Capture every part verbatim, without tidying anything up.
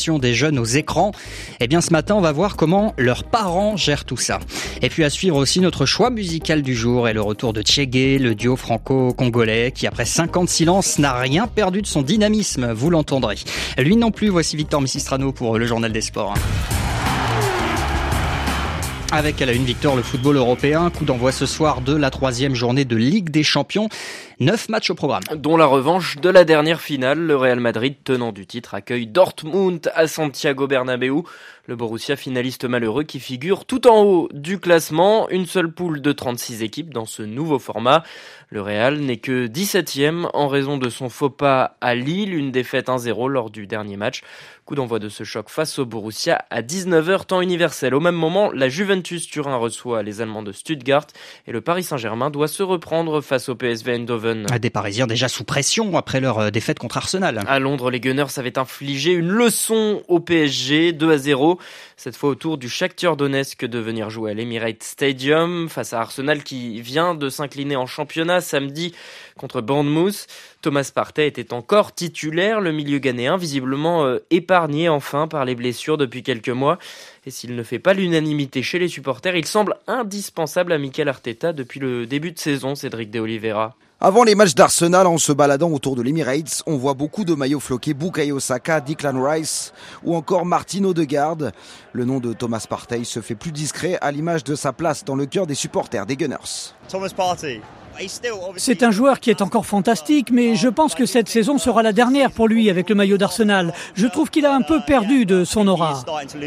l'exposition des jeunes aux écrans. Eh bien, ce matin, on va voir comment leurs parents gèrent tout ça. Et puis à suivre aussi notre choix musical du jour et le retour de Tchégué, le duo franco-congolais qui, après cinq ans de silence, n'a rien perdu de son dynamisme, vous l'entendrez. Lui non plus, voici Victor Missistrano pour le Journal des Sports. Avec à la une, Victor, le football européen, coup d'envoi ce soir de la troisième journée de Ligue des Champions. Neuf matchs au programme. Dont la revanche de la dernière finale. Le Real Madrid, tenant du titre, accueille Dortmund à Santiago Bernabéu. Le Borussia, finaliste malheureux, qui figure tout en haut du classement. Une seule poule de trente-six équipes dans ce nouveau format. Le Real n'est que dix-septième en raison de son faux pas à Lille, une défaite un zéro lors du dernier match. Coup d'envoi de ce choc face au Borussia à dix-neuf heures temps universel. Au même moment, la Juventus Turin reçoit les Allemands de Stuttgart et le Paris Saint-Germain doit se reprendre face au P S V Eindhoven. Des Parisiens déjà sous pression après leur défaite contre Arsenal. À Londres, les Gunners avaient infligé une leçon au P S G, deux à zéro. Cette fois autour du Shakhtar Donetsk de venir jouer à l'Emirates Stadium face à Arsenal qui vient de s'incliner en championnat samedi contre Bournemouth. Thomas Partey était encore titulaire, le milieu ghanéen visiblement euh, épargné enfin par les blessures depuis quelques mois. Et s'il ne fait pas l'unanimité chez les supporters, il semble indispensable à Mikel Arteta depuis le début de saison, Cédric de Oliveira. Avant les matchs d'Arsenal, en se baladant autour de l'Emirates, on voit beaucoup de maillots floqués Bukayo Saka, Declan Rice ou encore Martin Odegaard. Le nom de Thomas Partey se fait plus discret à l'image de sa place dans le cœur des supporters des Gunners. Thomas Partey. C'est un joueur qui est encore fantastique, mais je pense que cette saison sera la dernière pour lui avec le maillot d'Arsenal. Je trouve qu'il a un peu perdu de son aura.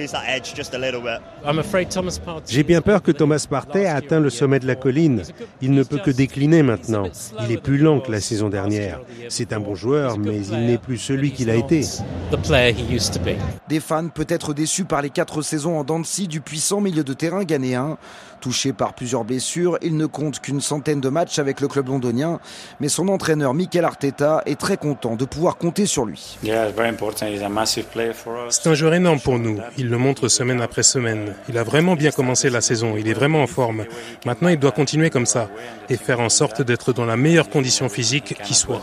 J'ai bien peur que Thomas Partey a atteint le sommet de la colline. Il ne peut que décliner maintenant. Il est plus lent que la saison dernière. C'est un bon joueur, mais il n'est plus celui qu'il a été. Des fans peut-être déçus par les quatre saisons en dents de scie du puissant milieu de terrain ghanéen. Touché par plusieurs blessures, il ne compte qu'une centaine de matchs avec le club londonien, mais son entraîneur Mikel Arteta est très content de pouvoir compter sur lui. C'est un joueur énorme pour nous, il le montre semaine après semaine. Il a vraiment bien commencé la saison, il est vraiment en forme. Maintenant il doit continuer comme ça et faire en sorte d'être dans la meilleure condition physique qui soit.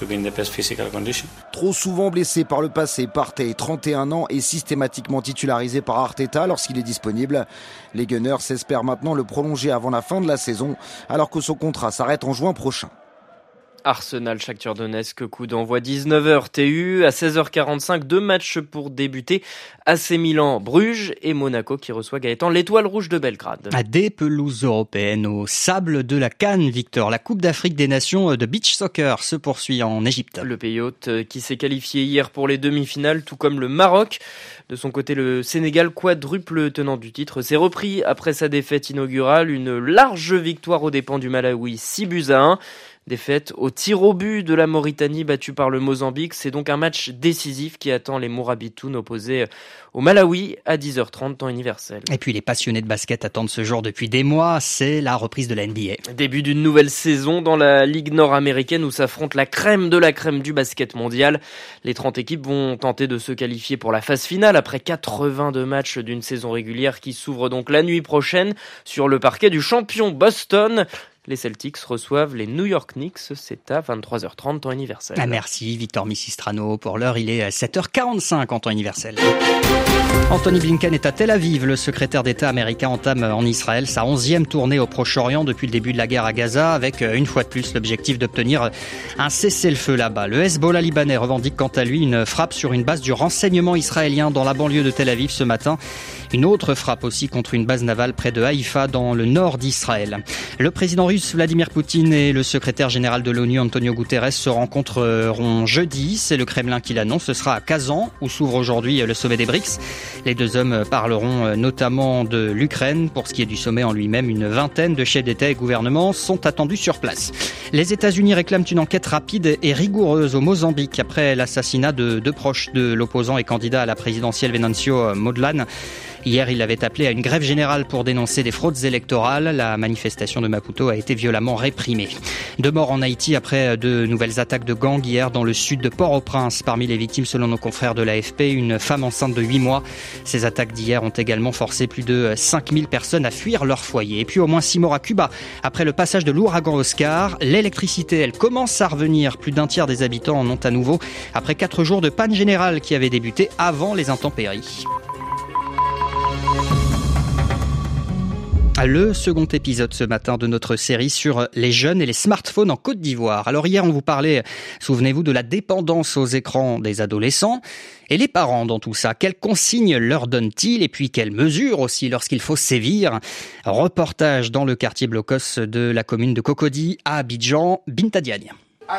Trop souvent blessé par le passé, Partey, trente et un ans, est systématiquement titularisé par Arteta lorsqu'il est disponible. Les Gunners espèrent maintenant le prolonger avant la fin de la saison, alors que son contrat s'arrête en juin prochain. Arsenal, Shakhtar Donetsk, coup d'envoi dix-neuf heures T U. À seize heures quarante-cinq, deux matchs pour débuter. A C Milan, Bruges et Monaco qui reçoit Gaëtan, l'Étoile Rouge de Belgrade. À des pelouses européennes au sable de la Cannes, Victor. La Coupe d'Afrique des Nations de beach soccer se poursuit en Égypte. Le pays hôte qui s'est qualifié hier pour les demi-finales, tout comme le Maroc. De son côté, le Sénégal, quadruple tenant du titre, s'est repris après sa défaite inaugurale. Une large victoire aux dépens du Malawi, six buts à un. Défaite au tir au but de la Mauritanie battue par le Mozambique. C'est donc un match décisif qui attend les Mourabitoun opposés au Malawi à dix heures trente temps universel. Et puis les passionnés de basket attendent ce jour depuis des mois, c'est la reprise de la N B A. Début d'une nouvelle saison dans la Ligue nord-américaine où s'affronte la crème de la crème du basket mondial. Les trente équipes vont tenter de se qualifier pour la phase finale après quatre-vingt-deux matchs d'une saison régulière qui s'ouvre donc la nuit prochaine sur le parquet du champion Boston. Les Celtics reçoivent les New York Knicks, c'est à vingt-trois heures trente temps universel. Ah, merci Victor Missistrano. Pour l'heure, il est à sept heures quarante-cinq en temps universel. Anthony Blinken est à Tel Aviv. Le secrétaire d'État américain entame en Israël sa onzième tournée au Proche-Orient depuis le début de la guerre à Gaza, avec une fois de plus l'objectif d'obtenir un cessez-le-feu là-bas. Le Hezbollah libanais revendique quant à lui une frappe sur une base du renseignement israélien dans la banlieue de Tel Aviv ce matin. Une autre frappe aussi contre une base navale près de Haïfa dans le nord d'Israël. Le président russe Vladimir Poutine et le secrétaire général de l'ONU Antonio Guterres se rencontreront jeudi. C'est le Kremlin qui l'annonce. Ce sera à Kazan où s'ouvre aujourd'hui le sommet des BRICS. Les deux hommes parleront notamment de l'Ukraine. Pour ce qui est du sommet en lui-même, une vingtaine de chefs d'État et gouvernement sont attendus sur place. Les États-Unis réclament une enquête rapide et rigoureuse au Mozambique après l'assassinat de deux proches de l'opposant et candidat à la présidentielle Venancio Mondlane. Hier, il avait appelé à une grève générale pour dénoncer des fraudes électorales. La manifestation de Maputo a été violemment réprimée. Deux morts en Haïti après de nouvelles attaques de gangs hier dans le sud de Port-au-Prince. Parmi les victimes, selon nos confrères de l'A F P, une femme enceinte de huit mois. Ces attaques d'hier ont également forcé plus de cinq mille personnes à fuir leur foyer. Et puis au moins six morts à Cuba. Après le passage de l'ouragan Oscar, l'électricité, elle commence à revenir. Plus d'un tiers des habitants en ont à nouveau après quatre jours de panne générale qui avait débuté avant les intempéries. Le second épisode ce matin de notre série sur les jeunes et les smartphones en Côte d'Ivoire. Alors hier, on vous parlait, souvenez-vous, de la dépendance aux écrans des adolescents. Et les parents dans tout ça, quelles consignes leur donnent-ils et puis quelles mesures aussi lorsqu'il faut sévir? Reportage dans le quartier Blocos de la commune de Cocody à Abidjan, Binta Diagne.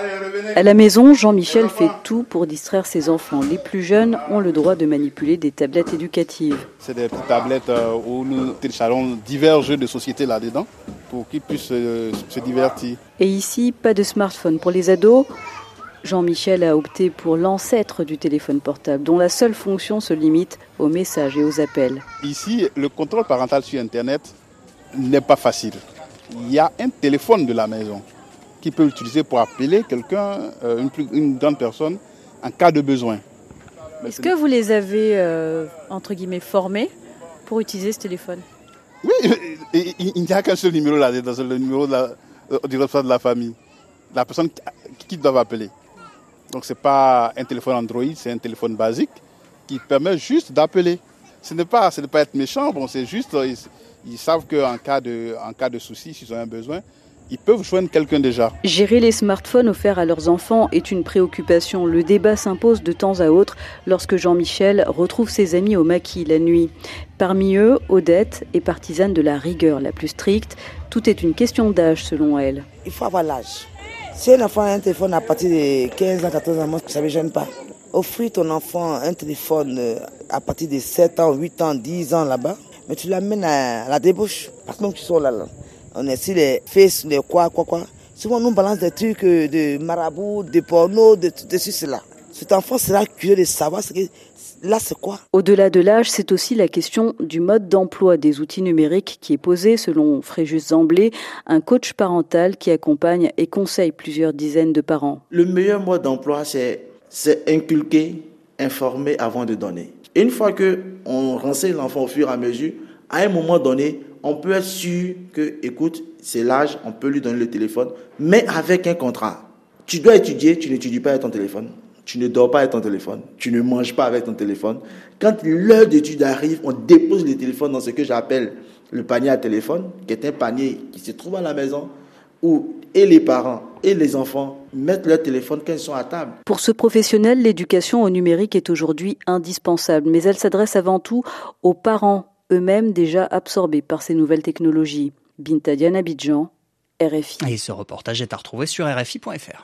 À la maison, Jean-Michel fait tout pour distraire ses enfants. Les plus jeunes ont le droit de manipuler des tablettes éducatives. C'est des petites tablettes où nous téléchargeons divers jeux de société là-dedans pour qu'ils puissent se divertir. Et ici, pas de smartphone pour les ados. Jean-Michel a opté pour l'ancêtre du téléphone portable, dont la seule fonction se limite aux messages et aux appels. Ici, le contrôle parental sur Internet n'est pas facile. Il y a un téléphone de la maison qui peut l'utiliser pour appeler quelqu'un, une, plus, une grande personne, en cas de besoin. Mais Est-ce que vous les avez, euh, entre guillemets, formés pour utiliser ce téléphone? Oui, il, il n'y a qu'un seul numéro là, dans le numéro de la, du responsable de la famille. La personne qui, qui doit appeler. Donc ce n'est pas un téléphone Android, c'est un téléphone basique qui permet juste d'appeler. Ce n'est pas, ce n'est pas être méchant, bon, c'est juste, ils, ils savent qu'en cas de, en cas de souci, s'ils ont un besoin, ils peuvent joindre quelqu'un déjà. Gérer les smartphones offerts à leurs enfants est une préoccupation. Le débat s'impose de temps à autre lorsque Jean-Michel retrouve ses amis au maquis la nuit. Parmi eux, Odette est partisane de la rigueur la plus stricte. Tout est une question d'âge selon elle. Il faut avoir l'âge. Si un enfant a un téléphone à partir de quinze ans, quatorze ans, moi, ça ne me gêne pas. Offrir ton enfant un téléphone à partir de sept ans, huit ans, dix ans là-bas, mais tu l'amènes à la débauche. Parce que même tu sors là, là. On est sur les faces, les quoi, quoi, quoi. Souvent, on nous balance des trucs de marabout, de porno, de tout ceci, cela. Cet enfant sera curieux de savoir ce que là, c'est quoi. Au-delà de l'âge, c'est aussi la question du mode d'emploi des outils numériques qui est posée, selon Fréjus Zamblé, un coach parental qui accompagne et conseille plusieurs dizaines de parents. Le meilleur mode d'emploi, c'est, c'est inculquer, informer avant de donner. Et une fois qu'on renseigne l'enfant au fur et à mesure, à un moment donné, on peut être sûr que, écoute, c'est l'âge, on peut lui donner le téléphone, mais avec un contrat. Tu dois étudier, tu n'étudies pas avec ton téléphone. Tu ne dors pas avec ton téléphone. Tu ne manges pas avec ton téléphone. Quand l'heure d'étude arrive, on dépose le téléphone dans ce que j'appelle le panier à téléphone, qui est un panier qui se trouve à la maison, où et les parents et les enfants mettent leur téléphone quand ils sont à table. Pour ce professionnel, l'éducation au numérique est aujourd'hui indispensable, mais elle s'adresse avant tout aux parents, eux-mêmes déjà absorbés par ces nouvelles technologies. Binta Diagne, Abidjan, R F I. Et ce reportage est à retrouver sur R F I point F R.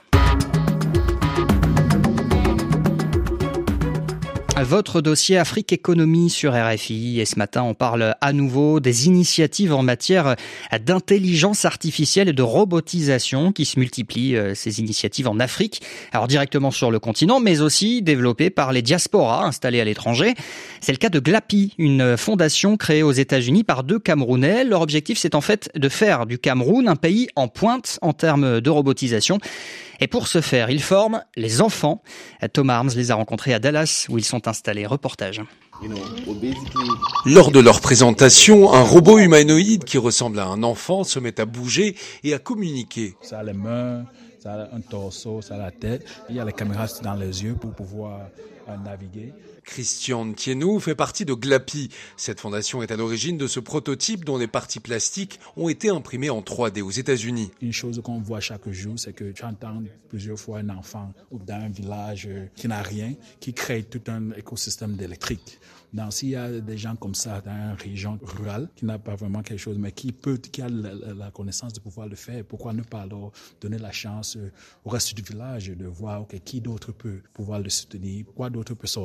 Votre dossier Afrique Économie sur R F I, et ce matin on parle à nouveau des initiatives en matière d'intelligence artificielle et de robotisation qui se multiplient, ces initiatives en Afrique, alors directement sur le continent, mais aussi développées par les diasporas installées à l'étranger. C'est le cas de Glapi, une fondation créée aux États-Unis par deux Camerounais. Leur objectif, c'est en fait de faire du Cameroun un pays en pointe en termes de robotisation. Et pour ce faire, ils forment les enfants. Tom Arms les a rencontrés à Dallas, où ils sont installés. Reportage. Lors de leur présentation, un robot humanoïde qui ressemble à un enfant se met à bouger et à communiquer. Ça a les mains, ça a un torse, ça a la tête. Il y a les caméras dans les yeux pour pouvoir euh, naviguer. Christian Thienou fait partie de Glapi. Cette fondation est à l'origine de ce prototype dont les parties plastiques ont été imprimées en trois D aux États-Unis. Une chose qu'on voit chaque jour, c'est que tu entends plusieurs fois un enfant ou dans un village qui n'a rien, qui crée tout un écosystème d'électrique. Donc, s'il y a des gens comme ça dans une région rurale qui n'a pas vraiment quelque chose, mais qui peut, qui a la, la connaissance de pouvoir le faire, pourquoi ne pas leur donner la chance au reste du village de voir okay, qui d'autre peut pouvoir le soutenir, quoi d'autre peut sortir.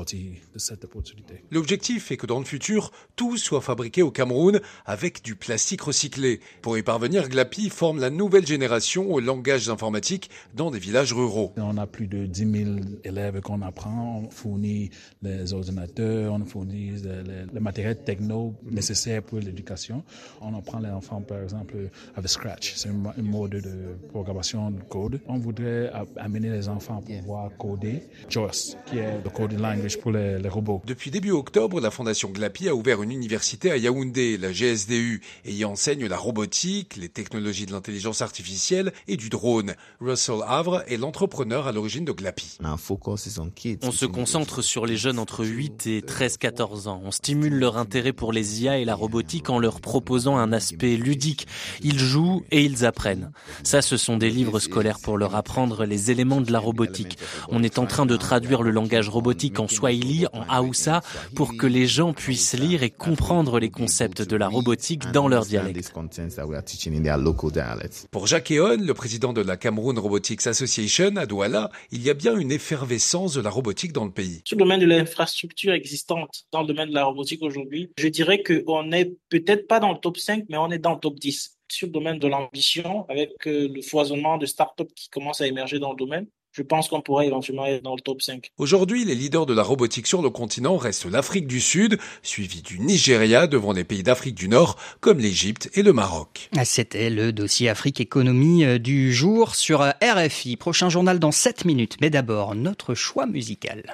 de cette opportunité. L'objectif est que dans le futur, tout soit fabriqué au Cameroun avec du plastique recyclé. Pour y parvenir, GLAPI forme la nouvelle génération aux langages informatiques dans des villages ruraux. On a plus de dix mille élèves qu'on apprend, on fournit les ordinateurs, on fournit le, le, le matériel techno nécessaire pour l'éducation. On apprend les enfants, par exemple, avec Scratch, c'est un mode de programmation de code. On voudrait amener les enfants à pouvoir coder JAWS, qui est le coding language pour les, les robots. Depuis début octobre, la fondation GLAPI a ouvert une université à Yaoundé, la G S D U, et y enseigne la robotique, les technologies de l'intelligence artificielle et du drone. Russell Havre est l'entrepreneur à l'origine de GLAPI. On se concentre sur les jeunes entre huit et treize quatorze ans. On stimule leur intérêt pour les I A et la robotique en leur proposant un aspect ludique. Ils jouent et ils apprennent. Ça, ce sont des livres scolaires pour leur apprendre les éléments de la robotique. On est en train de traduire le langage robotique en Swahili, en Hausa, pour que les gens puissent lire et comprendre les concepts de la robotique dans leur dialecte. Pour Jacques Eon, le président de la Cameroun Robotics Association à Douala, il y a bien une effervescence de la robotique dans le pays. Sur le domaine de l'infrastructure existante dans le domaine de la robotique aujourd'hui, je dirais qu'on n'est peut-être pas dans le top cinq, mais on est dans le top dix. Sur le domaine de l'ambition, avec le foisonnement de start-up qui commence à émerger dans le domaine, je pense qu'on pourrait éventuellement être dans le top cinq. Aujourd'hui, les leaders de la robotique sur le continent restent l'Afrique du Sud, suivi du Nigeria devant les pays d'Afrique du Nord, comme l'Égypte et le Maroc. C'était le dossier Afrique Économie du jour sur R F I. Prochain journal dans sept minutes, mais d'abord, notre choix musical.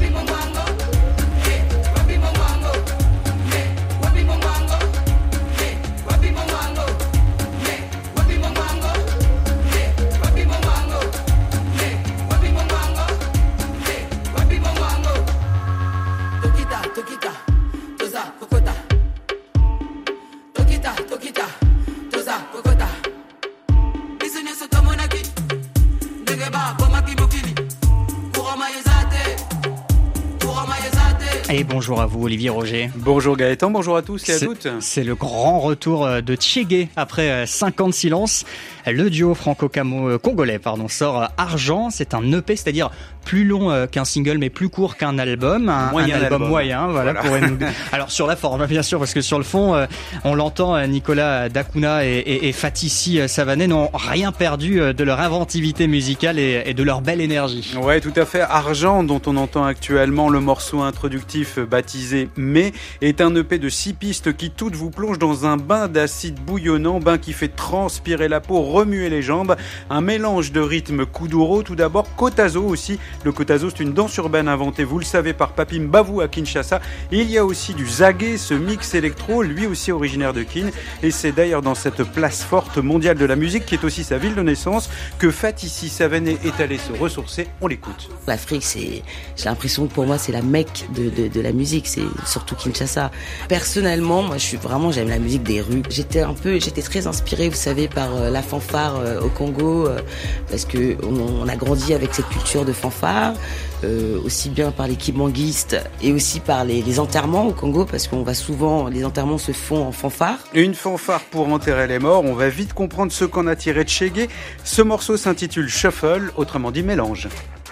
Et bonjour à vous Olivier Roger. Bonjour Gaëtan, bonjour à tous et à c'est, toutes. C'est le grand retour de Tchégué après cinq ans de silence. Le duo franco-congolais pardon, sort Argent, c'est un E P, c'est-à-dire plus long qu'un single mais plus court qu'un album. Un, moyen un album, album moyen, voilà. voilà. Pour nous... Alors sur la forme bien sûr, parce que sur le fond, on l'entend, Nicolas Dacuna et, et, et Fatissi Savané n'ont rien perdu de leur inventivité musicale et, et de leur belle énergie. Ouais, tout à fait. Argent, dont on entend actuellement le morceau introductif baptisé Mais, est un E P de six pistes qui toutes vous plongent dans un bain d'acide bouillonnant, bain qui fait transpirer la peau, remuer les jambes, un mélange de rythmes kuduro tout d'abord, kotazo aussi. Le kotazo, c'est une danse urbaine inventée, vous le savez, par Papi Mbavu à Kinshasa. Il y a aussi du zagué, ce mix électro, lui aussi originaire de Kin, et c'est d'ailleurs dans cette place forte mondiale de la musique, qui est aussi sa ville de naissance, que Fatissi Savané est allé se ressourcer. On l'écoute. L'Afrique, c'est, j'ai l'impression que pour moi, c'est la Mecque de, de, de la musique, c'est surtout Kinshasa. Personnellement, moi, je suis vraiment, j'aime la musique des rues. J'étais un peu, j'étais très inspirée, vous savez, par euh, la fanfare euh, au Congo, euh, parce que on, on a grandi avec cette culture de fanfare, euh, aussi bien par les kibanguistes et aussi par les, les enterrements au Congo, parce qu'on va souvent, les enterrements se font en fanfare. Une fanfare pour enterrer les morts, on va vite comprendre ce qu'en a tiré de Tchégué. Ce morceau s'intitule Shuffle, autrement dit mélange.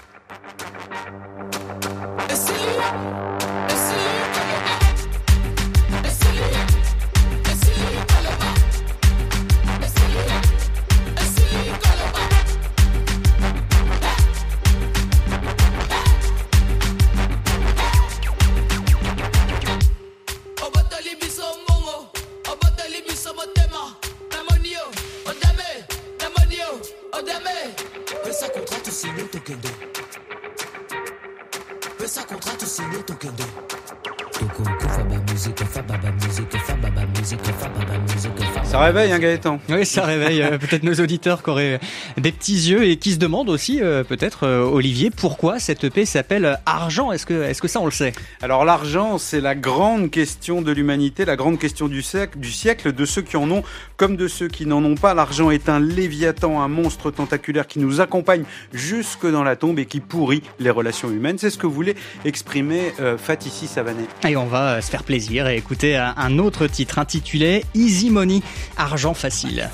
Ça réveille, hein, Gaëtan? Oui, ça réveille euh, peut-être nos auditeurs qui auraient des petits yeux et qui se demandent aussi, euh, peut-être, euh, Olivier, pourquoi cette E P s'appelle Argent. Est-ce que, est-ce que ça, on le sait? Alors, l'argent, c'est la grande question de l'humanité, la grande question du siècle, du siècle, de ceux qui en ont comme de ceux qui n'en ont pas. L'argent est un léviathan, un monstre tentaculaire qui nous accompagne jusque dans la tombe et qui pourrit les relations humaines. C'est ce que voulait exprimer euh, Fatissi Savané. Et on va se faire plaisir et écouter un autre titre intitulé Easy Money, Argent facile.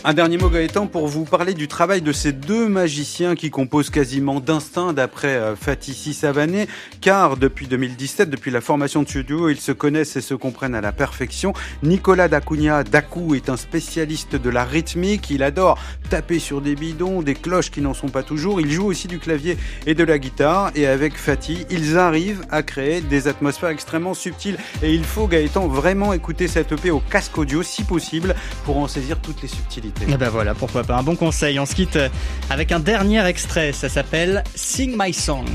Un dernier mot, Gaëtan, pour vous parler du travail de ces deux magiciens qui composent quasiment d'instinct d'après euh, Fatih Savané, car depuis deux mille dix-sept, depuis la formation de ce duo, ils se connaissent et se comprennent à la perfection. Nicolas Dacunha Daku est un spécialiste de la rythmique, il adore taper sur des bidons, des cloches qui n'en sont pas toujours, il joue aussi du clavier et de la guitare, et avec Fatih, ils arrivent à créer des atmosphères extrêmement subtiles, et il faut, Gaëtan, vraiment écouter cette E P au casque audio si possible pour en saisir toutes les subtilités. Et ben voilà, pourquoi pas, un bon conseil. On se quitte avec un dernier extrait, ça s'appelle Sing My Song.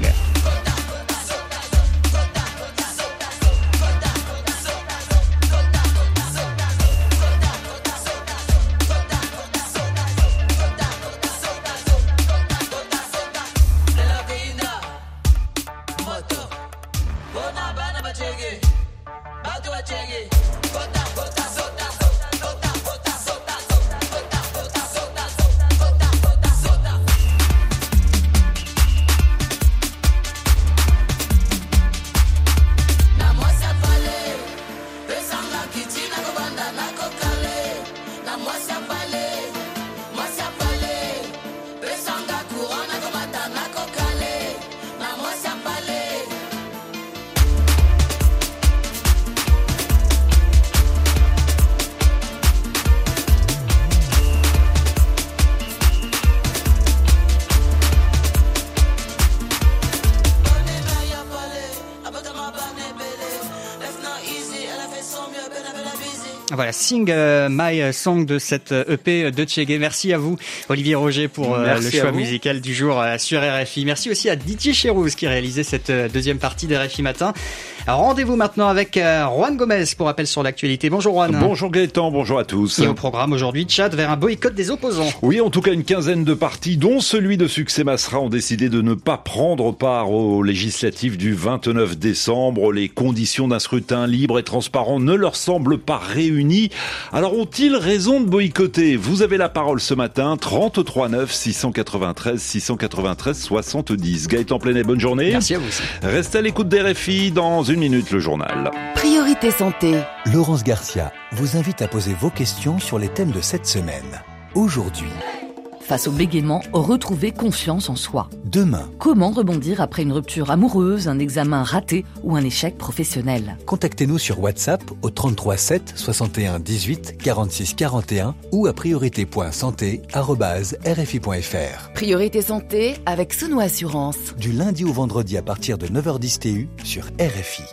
Voilà, Sing uh, My Song de cette E P de Tchégué. Merci à vous, Olivier Roger, pour euh, le choix musical du jour euh, sur R F I. Merci aussi à Didier Chérouz qui réalisait cette euh, deuxième partie d'R F I Matin. Alors, rendez-vous maintenant avec euh, Juan Gomez pour rappel sur l'actualité. Bonjour Juan. Bonjour Gaëtan, bonjour à tous. Et au programme aujourd'hui, Tchad vers un boycott des opposants. Oui, en tout cas une quinzaine de partis, dont celui de Succès Masra, ont décidé de ne pas prendre part aux législatives du vingt-neuf décembre. Les conditions d'un scrutin libre et transparent ne leur semblent pas réunies. Alors ont-ils raison de boycotter ? Vous avez la parole ce matin, trente-trois neuf six cent quatre-vingt-treize six cent quatre-vingt-treize soixante-dix. Gaëtan Plenet, bonne journée. Merci à vous aussi. Restez à l'écoute d'R F I, dans une minute le journal. Priorité santé. Laurence Garcia vous invite à poser vos questions sur les thèmes de cette semaine. Aujourd'hui. Face au bégaiement, retrouver confiance en soi. Demain. Comment rebondir après une rupture amoureuse, un examen raté ou un échec professionnel ? Contactez-nous sur WhatsApp au trente-trois sept soixante et un dix-huit quarante-six quarante et un ou à priorité point santé arobase r f i point f r. Priorité santé avec Sono Assurance. Du lundi au vendredi à partir de neuf heures dix T U sur R F I.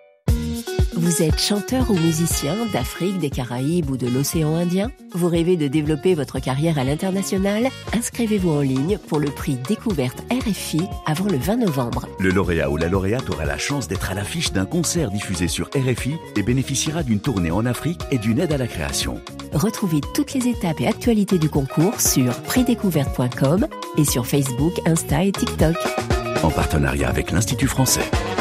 Vous êtes chanteur ou musicien d'Afrique, des Caraïbes ou de l'océan Indien ? Vous rêvez de développer votre carrière à l'international ? Inscrivez-vous en ligne pour le prix Découverte R F I avant le vingt novembre. Le lauréat ou la lauréate aura la chance d'être à l'affiche d'un concert diffusé sur R F I et bénéficiera d'une tournée en Afrique et d'une aide à la création. Retrouvez toutes les étapes et actualités du concours sur prix découverte point com et sur Facebook, Insta et TikTok. En partenariat avec l'Institut français.